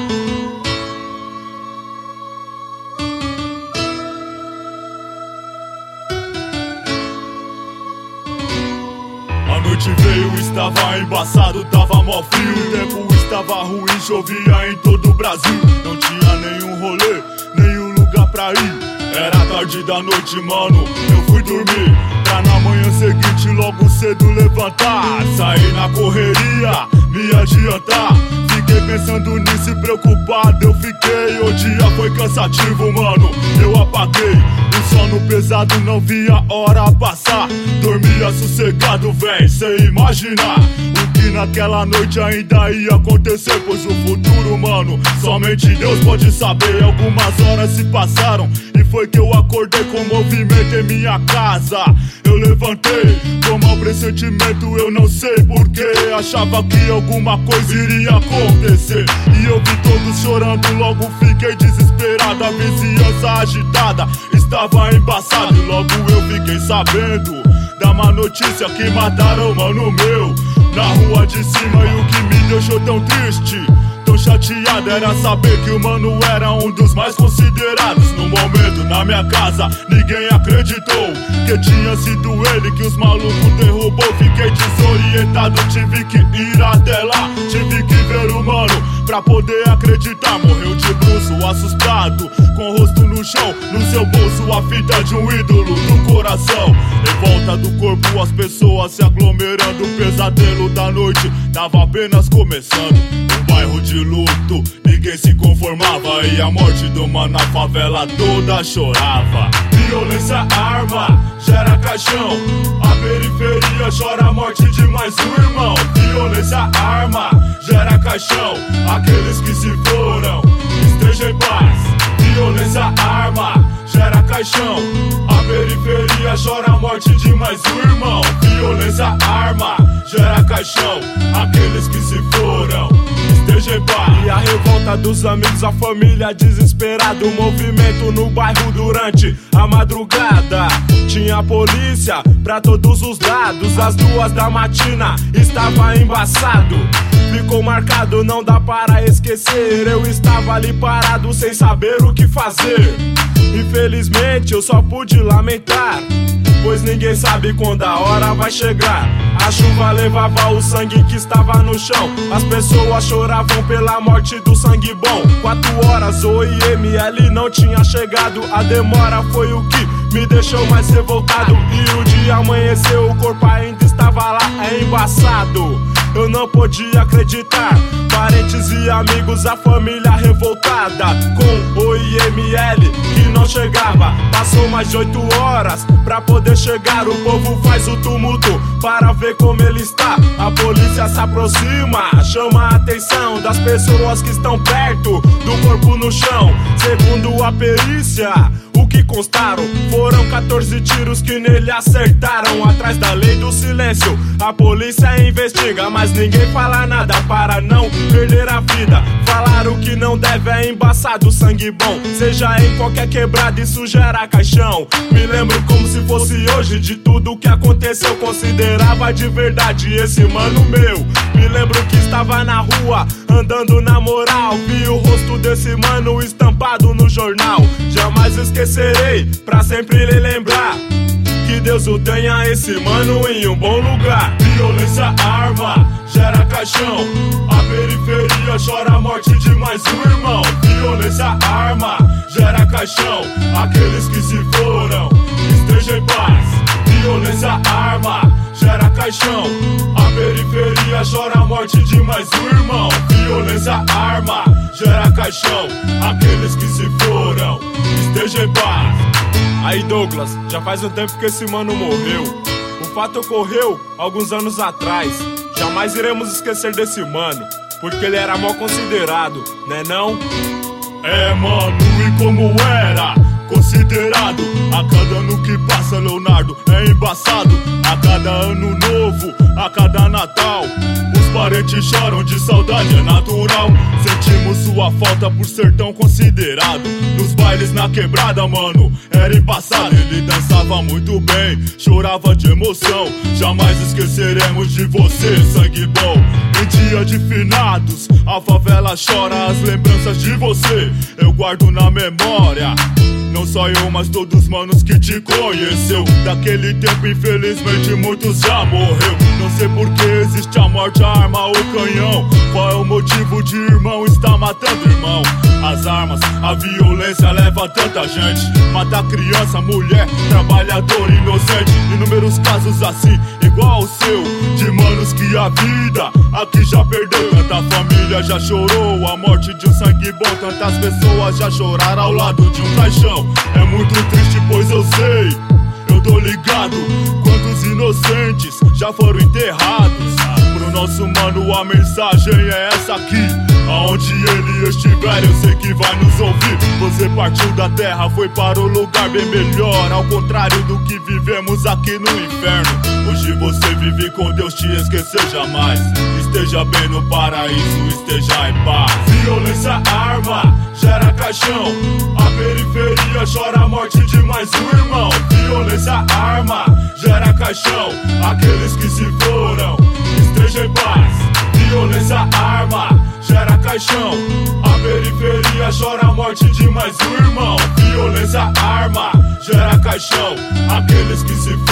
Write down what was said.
A noite veio, estava embaçado, tava mó frio. O tempo estava ruim, chovia em todo o Brasil. Não tinha nenhum rolê, nenhum lugar pra ir. Era tarde da noite, mano, eu fui dormir pra na manhã seguinte logo cedo levantar. Saí na correria, me adiantar. Fiquei pensando nisso e preocupado eu fiquei. O dia foi cansativo, mano, eu apaguei. O sono pesado, não via a hora passar. Dormia sossegado, véi, sem imaginar o que naquela noite ainda ia acontecer. Pois o futuro, mano, somente Deus pode saber. Algumas horas se passaram e foi que eu acordei com movimento em minha casa. Eu levantei com mau pressentimento, eu não sei porquê. Achava que alguma coisa iria acontecer e eu vi todos chorando, logo fiquei desesperado. A vizinhança agitada estava embaçado e logo eu fiquei sabendo da má notícia que mataram mano meu na rua de cima. E o que me deixou tão triste, tão chateado, era saber que o mano era um dos mais considerados. No momento, na minha casa, ninguém acreditou que tinha sido ele que os malucos derrubou. Fiquei desorientado, tive que ir até lá. Tive que ver o mano pra poder acreditar. Morreu de bruço, assustado, com o rosto no chão. No seu bolso a fita de um ídolo do coração. Em volta do corpo as pessoas se aglomerando. O pesadelo da noite tava apenas começando. Um bairro de luto, ninguém se conformava. E a morte do mano na favela toda chorava. Violência, arma, gera caixão. A periferia chora a morte de mais um irmão. Violência, arma, gera caixão. Aqueles que se foram, estejam em paz. Violência, arma, gera caixão. A periferia chora a morte de mais um irmão. Violência, arma, gera caixão. Aqueles que se foram, estejam em paz. E a revolta dos amigos, a família desesperada. O movimento no bairro durante a madrugada. Tinha polícia pra todos os lados. Às 2 da matina estava embaçado. Ficou marcado, não dá para esquecer. Eu estava ali parado sem saber o que fazer. Infelizmente eu só pude lamentar, pois ninguém sabe quando a hora vai chegar. A chuva levava o sangue que estava no chão. As pessoas choravam pela morte do sangue bom. 4 horas o IML não tinha chegado. A demora foi o que me deixou mais revoltado. E o dia amanheceu, o corpo ainda estava lá, é embaçado. Eu não podia acreditar. Parentes e amigos, a família revoltada com o IML que não chegava. Passou mais de 8 horas pra poder chegar. O povo faz o tumulto para ver como ele está. A polícia se aproxima, chama a atenção das pessoas que estão perto do corpo no chão. Segundo a perícia, o que constaram foram 14 tiros que nele acertaram. Atrás da lei do silêncio, a polícia investiga, mas ninguém fala nada para não perder a vida. Falar o que não deve é embaçado, sangue bom. Seja em qualquer quebrada, isso gera caixão. Me lembro como se fosse hoje de tudo que aconteceu. Considerava de verdade esse mano meu. Me lembro que estava na rua, andando na moral. Vi o rosto desse mano estampado no jornal. Jamais esquecerei, pra sempre lhe lembrar. Que Deus o tenha, esse mano em um bom lugar. Violência, arma, gera caixão. A periferia chora a morte de mais um irmão. Violência, arma, gera caixão. Aqueles que se foram, estejam em paz. Violência, arma, gera caixão. A periferia chora a morte de mais um irmão. Violência, arma, gera caixão. Aqueles que se foram, estejam em paz. Aí Douglas, já faz um tempo que esse mano morreu. O fato ocorreu alguns anos atrás. Jamais iremos esquecer desse mano, porque ele era mal considerado, né não? É mano, e como era considerado. A cada ano que passa, Leonardo, é embaçado. A cada ano novo, a cada Natal, os parentes choram de saudade, é natural. Sentimos sua sua falta por ser tão considerado. Nos bailes na quebrada, mano, era embaçado. Ele dançava muito bem, chorava de emoção. Jamais esqueceremos de você, sangue bom. Em dia de finados, a favela chora as lembranças de você. Eu guardo na memória, não só eu, mas todos os manos que te conheceu. Daquele tempo, infelizmente, muitos já morreu. Não sei por que existe a morte, a arma ou o canhão. Qual é o motivo de irmão estar matando irmão? As armas, a violência leva tanta gente. Mata criança, mulher, trabalhador, inocente. Inúmeros casos assim, igual o seu, de manos que a vida aqui já perdeu. Tanta família já chorou a morte de um sangue bom. Tantas pessoas já choraram ao lado de um caixão. É muito triste, pois eu sei, eu tô ligado, quantos inocentes já foram enterrados. Pro nosso mano a mensagem é essa aqui: aonde ele estiver eu sei que vai nos ouvir. Você partiu da terra, foi para o lugar bem melhor, ao contrário do que vivemos aqui no inferno. Hoje você vive com Deus, te esquecer jamais. Esteja bem no paraíso, esteja em paz. Violência, arma, gera caixão. A periferia chora a morte de mais um irmão. Violência, arma, gera caixão. Aqueles que se foram, esteja em paz. Violência, arma, gera caixão. A periferia chora a morte de mais um irmão. Violência, arma, gera caixão. Aqueles que se